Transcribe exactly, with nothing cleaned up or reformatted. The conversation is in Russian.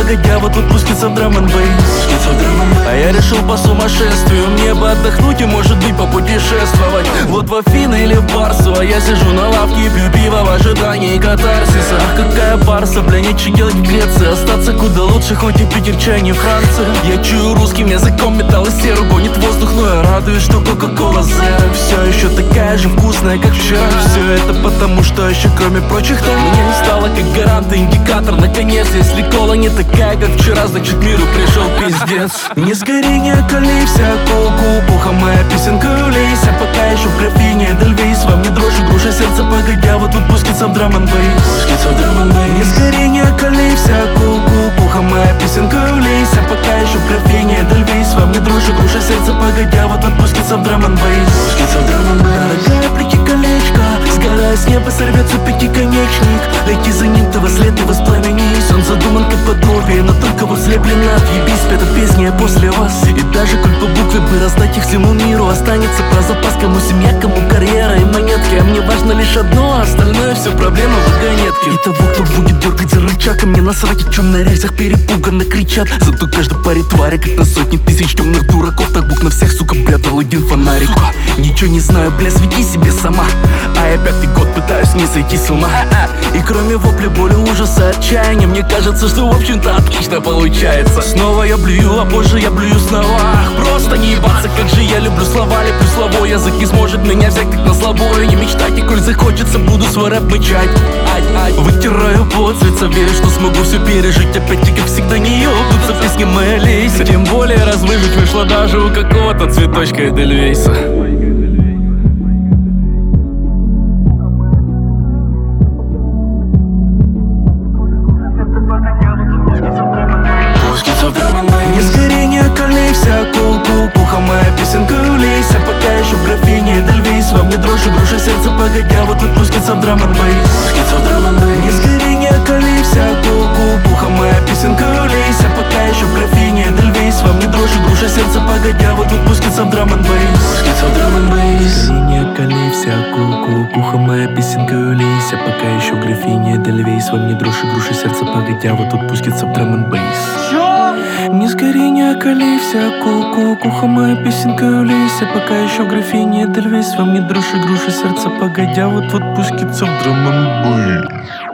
погодя, вот тут пустится в драм н бейс. А я решил по сумасшествию мне бы отдохнуть и, может быть, попутешествовать. Вот в Афины или в Барсу, а я сижу на лавке и пью пиво в ожидании катарсиса. Ах, какая Барса, бля, нечего делать в Греции. Остаться куда лучше, хоть и Питер, чай, не Франция. Я чую русским языком металл и серу, гонит воздух, но я радуюсь, что Кока-Кола Зеро все еще такая же вкусная, как вчера. Все это потому, что еще кроме прочих там меня не стало как гарант и индикатор. Наконец, если кола не такая, как вчера, значит миру пришел пиздец. Не сгори, не околейся, ку-ку, пуха моя песенка улейся. Пока еще в графине Эдельвейс, во мне дрожь и груша сердце, погодя, вот тут пускится в драм н бейс. Не сгори, не околейся, ку-ку, пуха моя песенка улейся. Пока еще в графине Эдельвейс, во мне дрожь и груша сердце, погодя, вот тут пускится в драм н бейс. Дорогая, плети колечко, сгорая с неба сорвется пятиконечник. Лети за ним, ты во след и воспламенись. Он задуман как подобие, но только вот слеплен. Отъебись, спета песня после вас. И даже коль по букве бы раздать их всему миру, останется про запас, кому семья, кому карьера и монетки. А мне важно лишь одно, а остальное все проблема вагонетки. И того, кто будет дергать за рычаг, и мне насрать, о чем на рельсах перепуганно кричат. Зато каждой паре твари, как на сотни тысяч темных дураков. Так бук на всех, сука, бля, дал один фонарик. Ничего не знаю, бля, свети себе сама. А я пятый год пытаюсь не сойти с ума. И кроме вопля, боли, ужаса, отчаяния, мне кажется, что в общем-то отлично получается. Снова я блюю, а позже я блюю снова. Ах, просто не ебаться, как же я люблю слова. Леплю словой, язык не сможет меня взять так на слабое. Не мечтайте, коль захочется, буду свой рэп мычать. Ай-ай, вытираю пот с лица, верю, что смогу все пережить. Опять-таки, как всегда, не ёбнуться в песне моей Лейси. Тем более размыжить вышло даже у какого-то цветочка Эдельвейса. Не сгори, не околейся, ку-ку, пуха моя песенка улейся. Пока еще в графине Эдельвейс, во мне дрожь и груша сердце, погодя, вот тут пускится в драм н бейс. Не сгори, не околейся, ку-ку, пуха моя песенка улейся. Пока еще в графине Эдельвейс, во мне дрожь и груша сердце, погодя, вот тут пускится в драм н бейс. Не околейся, ку-ку, пуха моя песенка улейся. Пока еще в графине Эдельвейс, во мне дрожь и груша сердце, погодя, вот тут пускится в драм н бейс. Не сгори, не околейся, ку-ку, куха моя песенка улейся. Пока еще в графине Эдельвейс, во мне дрожь и груша сердце, погодя, вот вот пускится в драм н бейс.